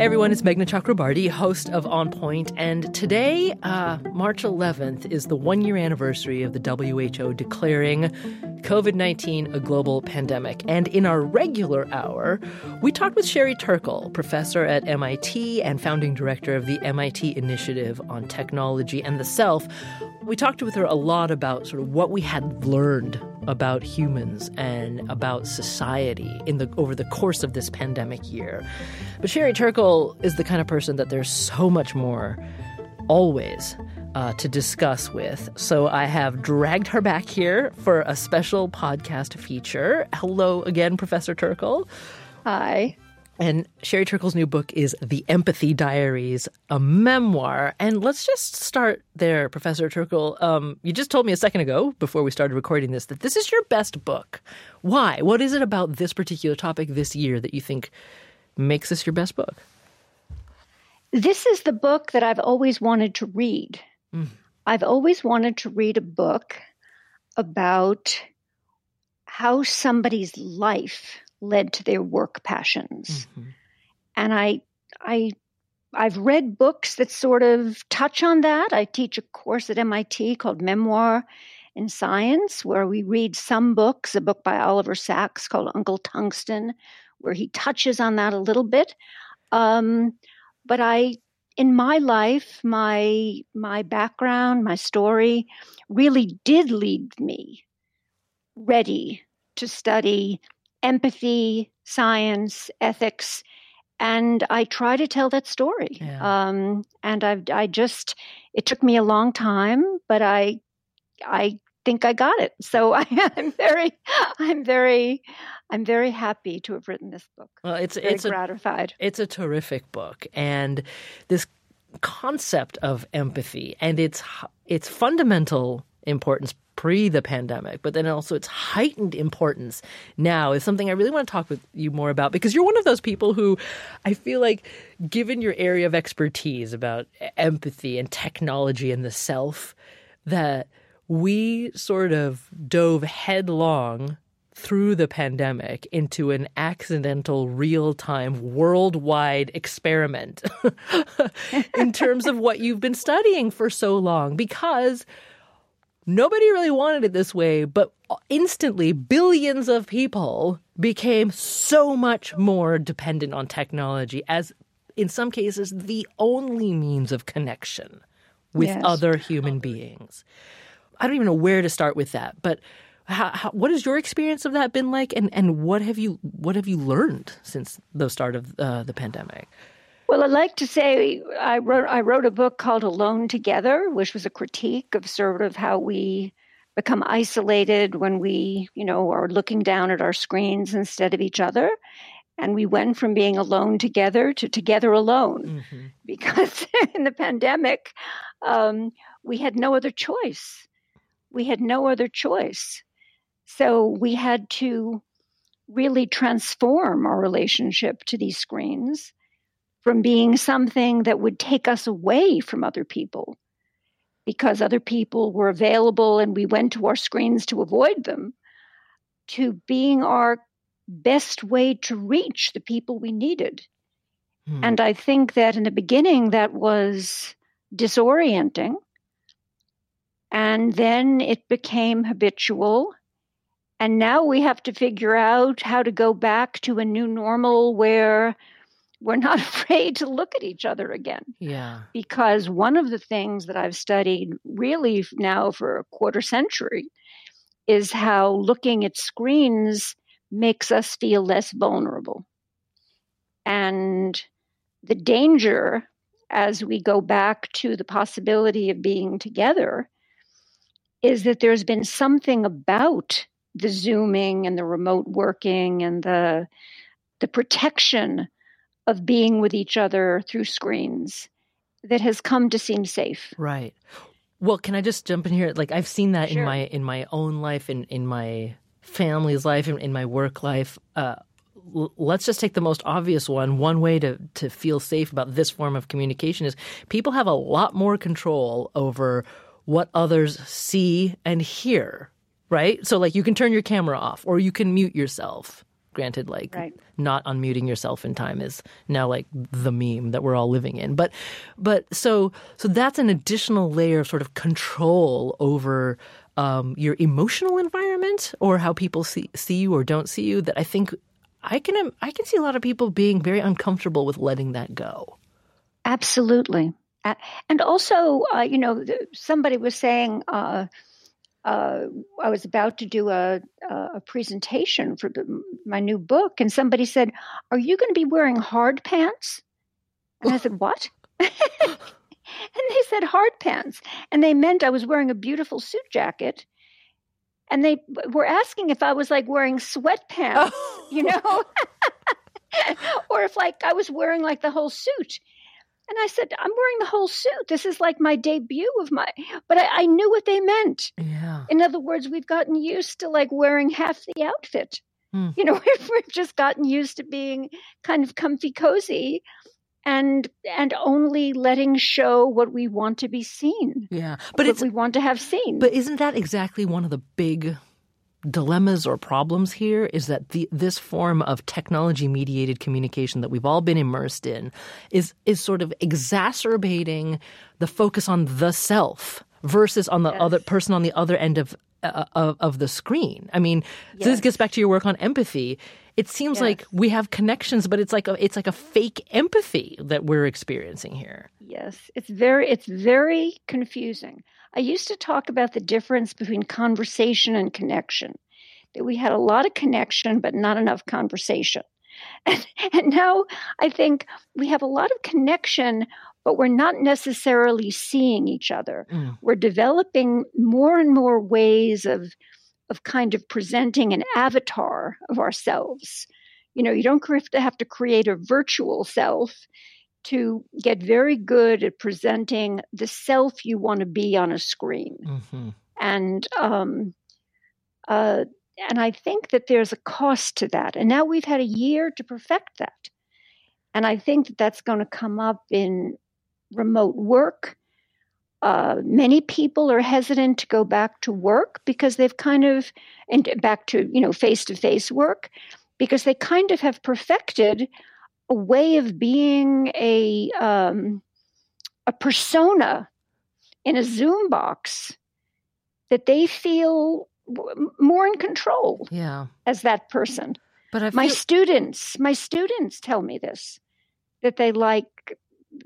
Everyone, it's Meghna Chakrabarti, host of On Point, and today, March 11th, is the one-year anniversary of the WHO declaring COVID-19 a global pandemic. And in our regular hour, we talked with Sherry Turkle, professor at MIT and founding director of the MIT Initiative on Technology and the Self. We talked with her a lot about sort of what we had learned about humans and about society over the course of this pandemic year. But Sherry Turkle is the kind of person that there's so much more always to discuss with. So I have dragged her back here for a special podcast feature. Hello again, Professor Turkle. Hi. And Sherry Turkle's new book is The Empathy Diaries, a memoir. And let's just start there, Professor Turkle. You just told me a second ago, before we started recording this, that this is your best book. Why? What is it about this particular topic this year that you think makes this your best book? This is the book that I've always wanted to read. I've always wanted to read a book about how somebody's life led to their work passions. Mm-hmm. And I've read books that sort of touch on that. I teach a course at MIT called Memoir in Science, where we read some books, a book by Oliver Sacks called Uncle Tungsten, where he touches on that a little bit. But in my life, my background, my story really did lead me ready to study empathy, science, ethics, and I try to tell that story. Yeah. And it took me a long time, but I think I got it. So I'm very happy to have written this book. Well, it's gratified. It's a terrific book, and this concept of empathy and its fundamental importance pre the pandemic, but then also its heightened importance now is something I really want to talk with you more about, because you're one of those people who I feel like, given your area of expertise about empathy and technology and the self, that we sort of dove headlong through the pandemic into an accidental, real-time, worldwide experiment in terms of what you've been studying for so long, because nobody really wanted it this way, but instantly billions of people became so much more dependent on technology as, in some cases, the only means of connection with other human beings. I don't even know where to start with that, but what has your experience of that been like, and what have you learned since the start of the pandemic? Well, I'd like to say I wrote a book called Alone Together, which was a critique of sort of how we become isolated when we, are looking down at our screens instead of each other. And we went from being alone together to together alone, because in the pandemic, we had no other choice. So we had to really transform our relationship to these screens from being something that would take us away from other people because other people were available and we went to our screens to avoid them, to being our best way to reach the people we needed. And I think that in the beginning that was disorienting, and then it became habitual. And now we have to figure out how to go back to a new normal where we're not afraid to look at each other again. Yeah. Because one of the things that I've studied really now for a quarter century is how looking at screens makes us feel less vulnerable. And the danger, as we go back to the possibility of being together, is that there's been something about the Zooming and the remote working and the protection of being with each other through screens that has come to seem safe. Right. Well, can I just jump in here? Like, I've seen that Sure. in my own life, in my family's life, in my work life. Let's just take the most obvious one. One way to feel safe about this form of communication is people have a lot more control over what others see and hear, right? So, like, you can turn your camera off or you can mute yourself Granted, like Right. not unmuting yourself in time is now like the meme that we're all living in. But so that's an additional layer of sort of control over your emotional environment or how people see you or don't see you that I think I can see a lot of people being very uncomfortable with letting that go. Absolutely. And also, somebody was saying, I was about to do a presentation for my new book, and somebody said, "Are you going to be wearing hard pants?" And I said, "What?" And they said hard pants, and they meant I was wearing a beautiful suit jacket, and they were asking if I was like wearing sweatpants, or if like I was wearing like the whole suit. And I said, I'm wearing the whole suit. This is like my debut but I knew what they meant. Yeah. In other words, we've gotten used to like wearing half the outfit. We've just gotten used to being kind of comfy, cozy and only letting show what we want to be seen. Yeah. But we want to have seen. But isn't that exactly one of the big dilemmas or problems here is that this form of technology-mediated communication that we've all been immersed in is sort of exacerbating the focus on the self versus on the other person on the other end of the screen. I mean, so this gets back to your work on empathy. It seems like we have connections, but it's like a fake empathy that we're experiencing here. Yes, it's very confusing. I used to talk about the difference between conversation and connection, that we had a lot of connection, but not enough conversation. And now I think we have a lot of connection, but we're not necessarily seeing each other. We're developing more and more ways of kind of presenting an avatar of ourselves. You don't have to create a virtual self to get very good at presenting the self you want to be on a screen. Mm-hmm. And I think that there's a cost to that. And now we've had a year to perfect that. And I think that that's going to come up in remote work. Many people are hesitant to go back to work because they've and back to, face-to-face work, because they kind of have perfected a way of being a persona in a Zoom box that they feel more in control as that person. But my students tell me this, that they like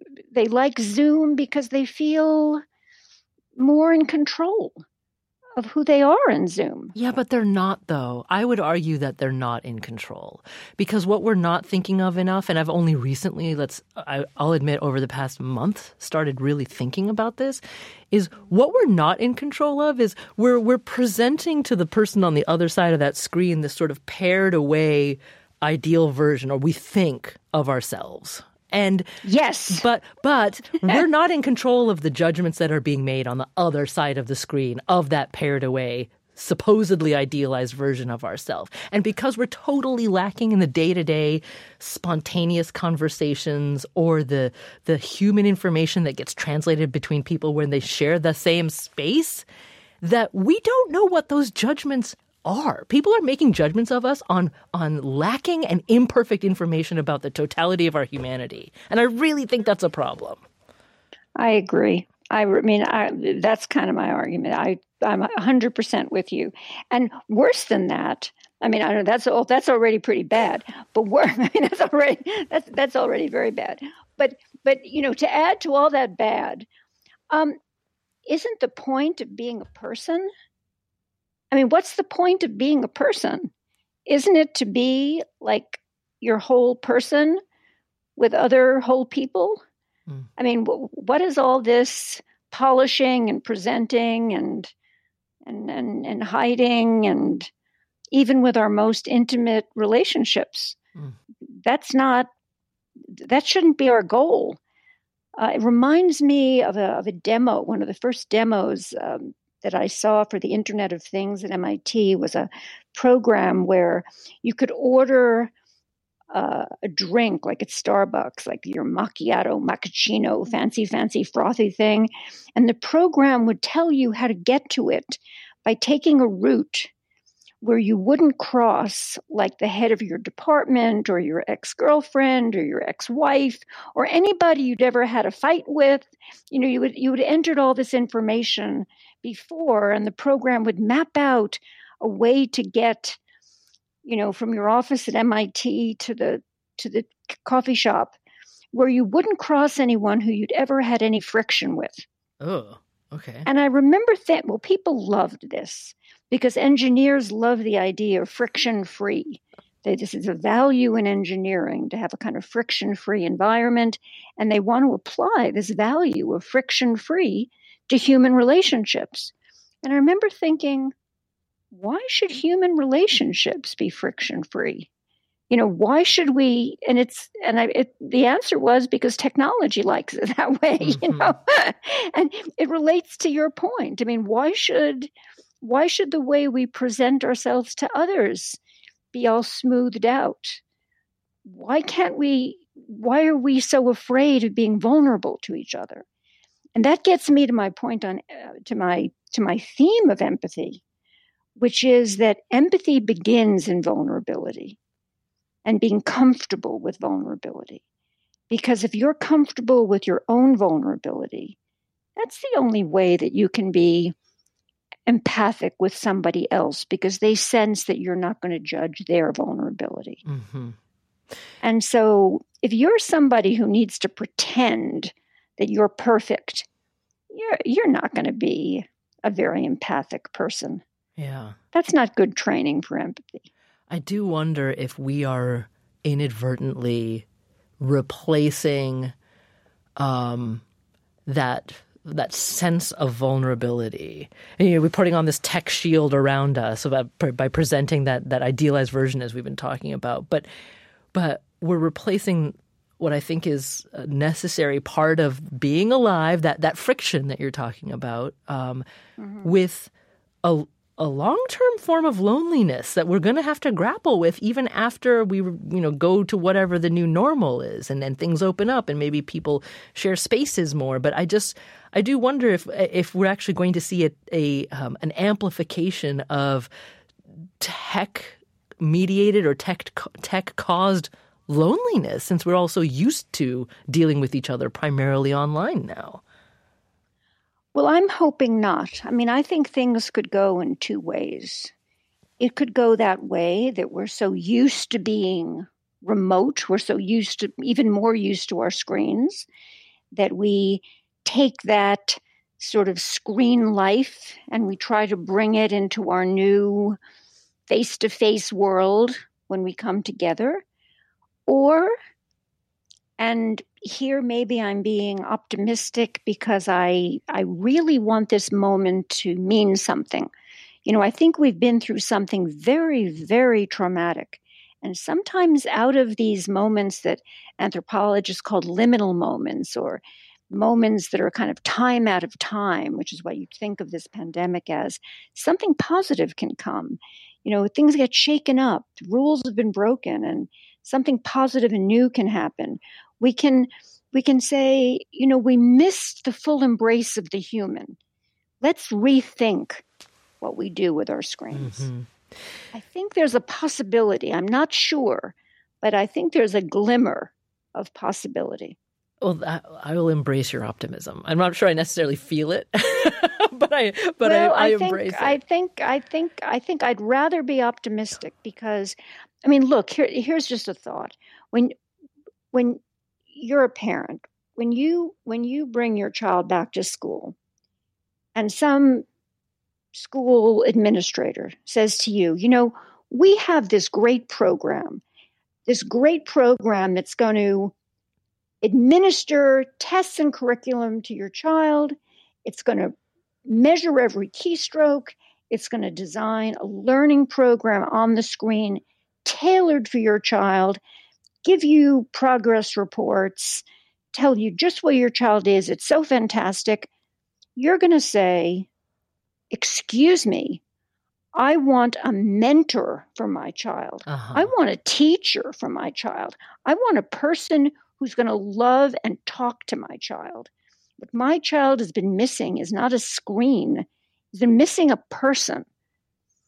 Zoom because they feel more in control of who they are in Zoom. Yeah, but they're not, though. I would argue that they're not in control, because what we're not thinking of enough, and I've only recently, I'll admit over the past month, started really thinking about this, is what we're not in control of is we're presenting to the person on the other side of that screen this sort of pared away ideal version, or we think, of ourselves. And yes, but we're not in control of the judgments that are being made on the other side of the screen of that pared away, supposedly idealized version of ourselves. And because we're totally lacking in the day-to-day spontaneous conversations or the human information that gets translated between people when they share the same space, that we don't know what those judgments are. People are making judgments of us on lacking and imperfect information about the totality of our humanity. And I really think that's a problem. I agree. I mean, that's kind of my argument. I'm 100% with you. And worse than that, I mean, I know that's already pretty bad. But that's already very bad. But to add to all that bad, isn't the point of being a person? I mean, what's the point of being a person? Isn't it to be like your whole person with other whole people? I mean, what is all this polishing and presenting and hiding, and even with our most intimate relationships? That shouldn't be our goal. It reminds me of a demo. One of the first demos that I saw for the Internet of Things at MIT was a program where you could order a drink, like at Starbucks, like your macchiato, macchiato, fancy, frothy thing. And the program would tell you how to get to it by taking a route where you wouldn't cross like the head of your department or your ex-girlfriend or your ex-wife or anybody you'd ever had a fight with. You would entered all this information before, and the program would map out a way to get, from your office at MIT to the coffee shop where you wouldn't cross anyone who you'd ever had any friction with. Oh, okay. And I remember people loved this because engineers love the idea of friction-free. This is a value in engineering, to have a kind of friction-free environment, and they want to apply this value of friction-free to human relationships. And I remember thinking, why should human relationships be friction-free? Why should we? And the answer was because technology likes it that way, and it relates to your point. I mean, why should the way we present ourselves to others be all smoothed out? Why are we so afraid of being vulnerable to each other? And that gets me to my point to my theme of empathy, which is that empathy begins in vulnerability. And being comfortable with vulnerability. Because if you're comfortable with your own vulnerability, that's the only way that you can be empathic with somebody else, because they sense that you're not going to judge their vulnerability. Mm-hmm. And so if you're somebody who needs to pretend that you're perfect, you're not going to be a very empathic person. Yeah. That's not good training for empathy. I do wonder if we are inadvertently replacing that sense of vulnerability. And, we're putting on this tech shield around us by presenting that idealized version, as we've been talking about. But we're replacing what I think is a necessary part of being alive, that friction that you're talking about, with a long-term form of loneliness that we're going to have to grapple with even after we, go to whatever the new normal is, and then things open up and maybe people share spaces more. But I do wonder if we're actually going to see an amplification of tech-mediated or tech-caused loneliness, since we're all so used to dealing with each other primarily online now. Well, I'm hoping not. I mean, I think things could go in two ways. It could go that way that we're so used to being remote, we're so even more used to our screens, that we take that sort of screen life and we try to bring it into our new face-to-face world when we come together. And here maybe I'm being optimistic because I really want this moment to mean something. I think we've been through something very, very traumatic. And sometimes out of these moments that anthropologists call liminal moments, or moments that are kind of time out of time, which is what you think of this pandemic as, something positive can come. Things get shaken up, rules have been broken, and something positive and new can happen. We can say, we missed the full embrace of the human. Let's rethink what we do with our screens. Mm-hmm. I think there's a possibility. I'm not sure, but I think there's a glimmer of possibility. Well, I will embrace your optimism. I'm not sure I necessarily feel it, but I embrace it. I think I'd rather be optimistic because, I mean, look, here's just a thought. When you're a parent, when you bring your child back to school, and some school administrator says to you, we have this great program that's going to administer tests and curriculum to your child. It's going to measure every keystroke. It's going to design a learning program on the screen tailored for your child, give you progress reports, tell you just where your child is. It's so fantastic. You're going to say, excuse me, I want a mentor for my child. Uh-huh. I want a teacher for my child. I want a person who's going to love and talk to my child. What my child has been missing is not a screen. He's been missing a person.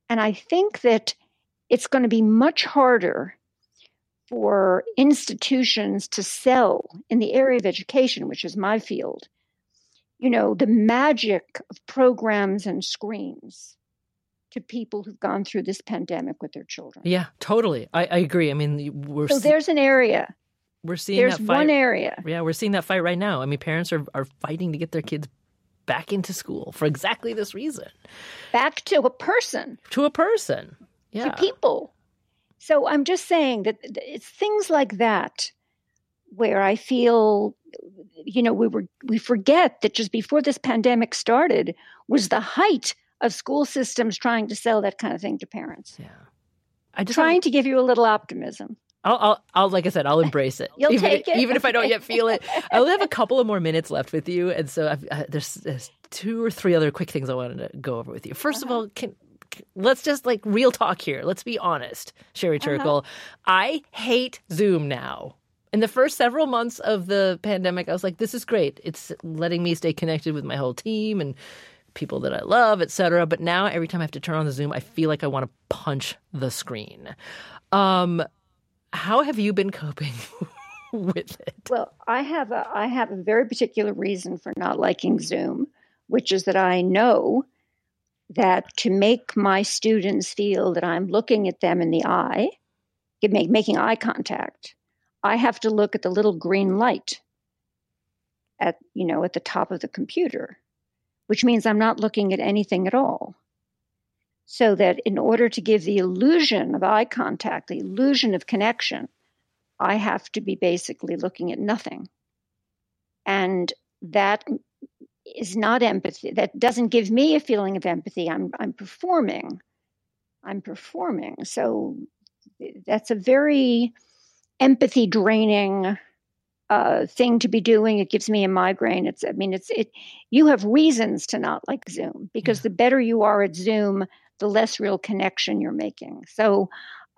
And I think that it's going to be much harder for institutions to sell in the area of education, which is my field, the magic of programs and screens to people who've gone through this pandemic with their children. Yeah, totally. I agree. I mean, there's an area. We're seeing there's that fight. One area. Yeah, we're seeing that fight right now. I mean, parents are fighting to get their kids back into school for exactly this reason. Back to a person. To a person. Yeah. To people. So I'm just saying that it's things like that where I feel, we forget that just before this pandemic started was the height of school systems trying to sell that kind of thing to parents. Yeah. Trying to give you a little optimism. I'll like I said, I'll embrace it. You'll take it. Even if I don't yet feel it. I only have a couple of more minutes left with you. And so there's 2 or 3 other quick things I wanted to go over with you. First of all, let's just real talk here. Let's be honest, Sherry Turkle. I hate Zoom now. In the first several months of the pandemic, I was like, this is great. It's letting me stay connected with my whole team and people that I love, et cetera. But now every time I have to turn on the Zoom, I feel like I want to punch the screen. How have you been coping with it? Well, I have a very particular reason for not liking Zoom, which is that I know that to make my students feel that I'm looking at them in the eye, making eye contact, I have to look at the little green light at the top of the computer, which means I'm not looking at anything at all. So that in order to give the illusion of eye contact, the illusion of connection, I have to be basically looking at nothing. And that is not empathy. That doesn't give me a feeling of empathy. I'm performing. So that's a very empathy draining thing to be doing. It gives me a migraine. You have reasons to not like Zoom because the better you are at Zoom, the less real connection you're making. So,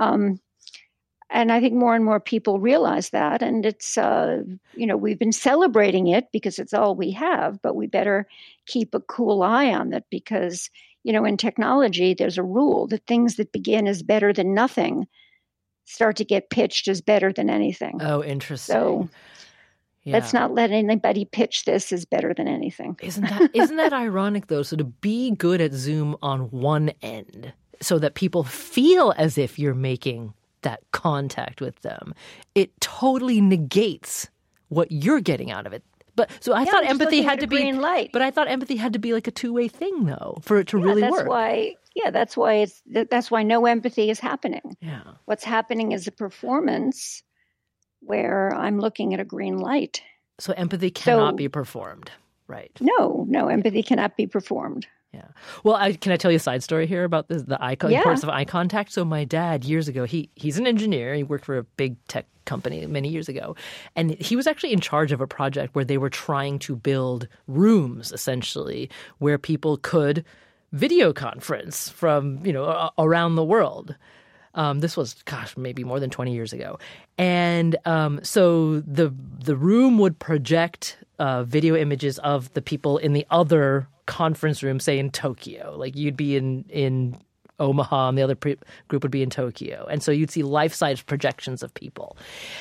and I think more and more people realize that. And it's, we've been celebrating it because it's all we have, but we better keep a cool eye on it because, in technology, there's a rule that things that begin as better than nothing start to get pitched as better than anything. Oh, interesting. So let's not let anybody pitch this as better than anything. Isn't that ironic, though? So to be good at Zoom on one end so that people feel as if you're making that contact with them, it totally negates what you're getting out of it. But so I thought empathy had to be green light. But I thought empathy had to be like a two-way thing, though, for it to really work. That's why no empathy is happening. Yeah. What's happening is a performance where I'm looking at a green light. So empathy cannot be performed, right? No, empathy cannot be performed. Yeah. Well, can I tell you a side story here about the importance of eye contact? So my dad, years ago, he's an engineer. He worked for a big tech company many years ago. And he was actually in charge of a project where they were trying to build rooms, essentially, where people could video conference from, around the world. This was, maybe more than 20 years ago. And so the room would project video images of the people in the other conference room, say in Tokyo. Like you'd be in Omaha and the other group would be in Tokyo. And so you'd see life-size projections of people.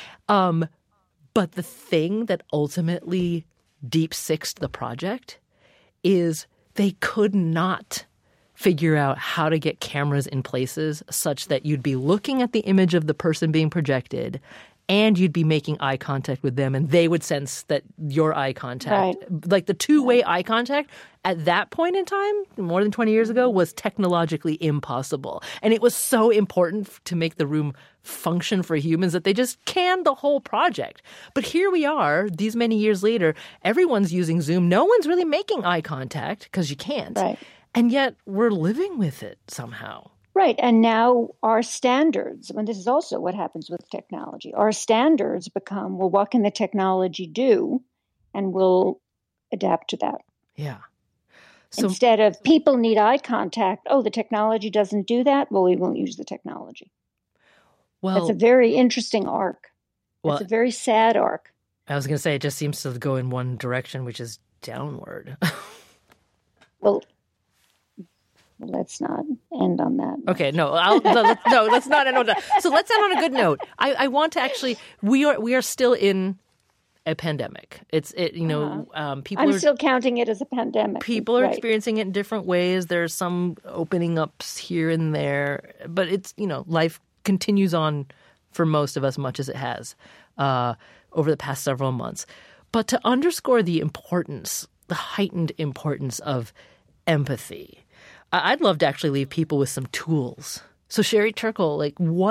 But the thing that ultimately deep-sixed the project is they could not figure out how to get cameras in places such that you'd be looking at the image of the person being projected and you'd be making eye contact with them and they would sense that your eye contact, like the two-way eye contact at that point in time, more than 20 years ago, was technologically impossible. And it was so important to make the room function for humans that they just canned the whole project. But here we are, these many years later, everyone's using Zoom. No one's really making eye contact because you can't. Right. And yet we're living with it somehow. Right. And now our standards, this is also what happens with technology, our standards become, well, what can the technology do? And we'll adapt to that. Yeah. So, instead of people need eye contact, the technology doesn't do that, well, we won't use the technology. Well, that's a very interesting arc. It's a very sad arc. I was going to say, it just seems to go in one direction, which is downward. Well, Let's not end on that. Okay, let's not end on that. So let's end on a good note. I want to actually, we are still in a pandemic. People I'm still counting it as a pandemic. People are experiencing it in different ways. There's some opening ups here and there, but it's, life continues on for most of us, much as it has over the past several months. But to underscore the heightened importance of empathy, I'd love to actually leave people with some tools. So Sherry Turkle,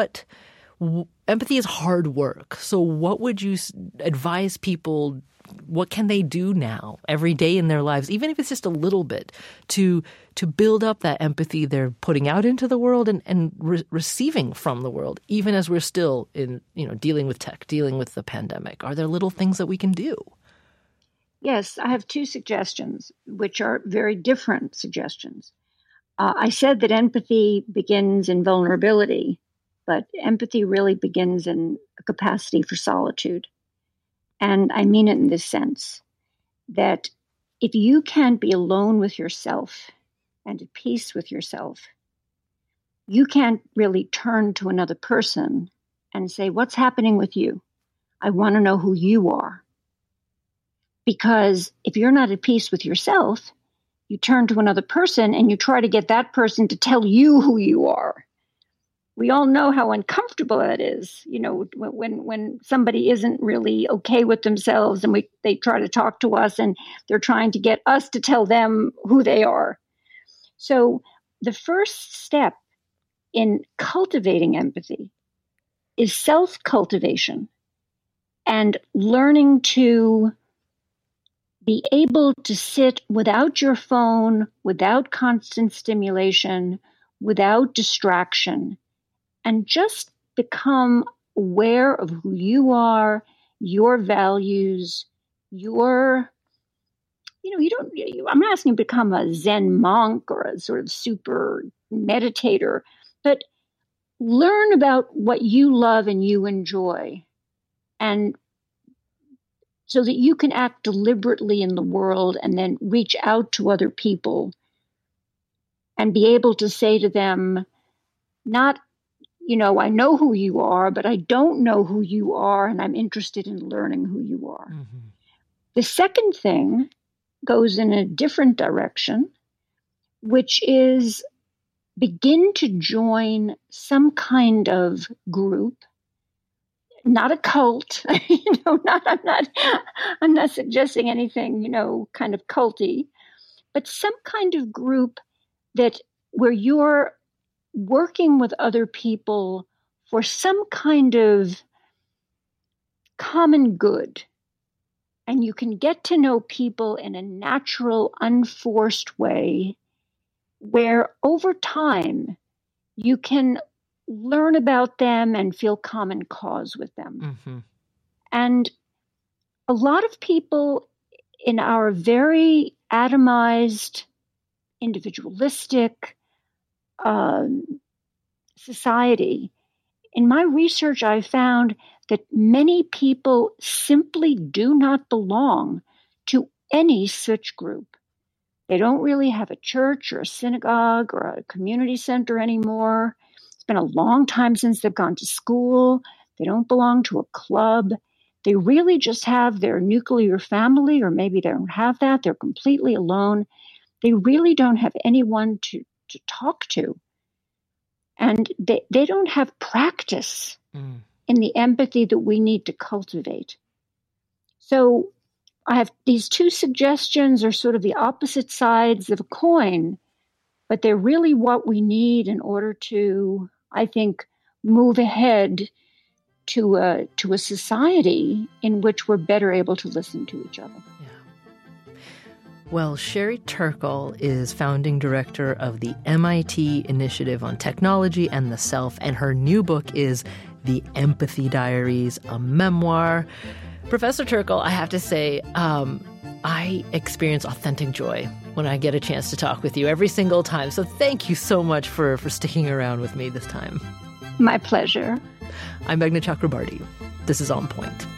empathy is hard work. So what would you advise people? What can they do now every day in their lives, even if it's just a little bit, to build up that empathy they're putting out into the world and receiving from the world, even as we're still in, dealing with tech, dealing with the pandemic? Are there little things that we can do? Yes, I have two suggestions, which are very different suggestions. I said that empathy begins in vulnerability, but empathy really begins in a capacity for solitude. And I mean it in this sense, that if you can't be alone with yourself and at peace with yourself, you can't really turn to another person and say, what's happening with you? I want to know who you are. Because if you're not at peace with yourself, you turn to another person and you try to get that person to tell you who you are. We all know how uncomfortable that is, when somebody isn't really okay with themselves and they try to talk to us and they're trying to get us to tell them who they are. So the first step in cultivating empathy is self-cultivation and learning to be able to sit without your phone, without constant stimulation, without distraction, and just become aware of who you are, your values, I'm not asking you to become a Zen monk or a sort of super meditator, but learn about what you love and you enjoy, and so that you can act deliberately in the world and then reach out to other people and be able to say to them, not, I know who you are, but I don't know who you are, and I'm interested in learning who you are. Mm-hmm. The second thing goes in a different direction, which is begin to join some kind of group. Not a cult, I'm not suggesting anything, kind of culty, but some kind of group where you're working with other people for some kind of common good. And you can get to know people in a natural, unforced way where over time you can learn about them and feel common cause with them. Mm-hmm. And a lot of people in our very atomized, individualistic society, in my research, I found that many people simply do not belong to any such group. They don't really have a church or a synagogue or a community center anymore. It's been a long time since they've gone to school. They don't belong to a club. They really just have their nuclear family, or maybe they don't have that. They're completely alone. They really don't have anyone to talk to. And they don't have practice in the empathy that we need to cultivate. So I have these two suggestions are sort of the opposite sides of a coin, but they're really what we need in order to, I think, move ahead to a society in which we're better able to listen to each other. Yeah. Well, Sherry Turkle is founding director of the MIT Initiative on Technology and the Self, and her new book is The Empathy Diaries, a memoir. Professor Turkle, I have to say, I experience authentic joy when I get a chance to talk with you every single time. So thank you so much for sticking around with me this time. My pleasure. I'm Meghna Chakrabarti. This is On Point.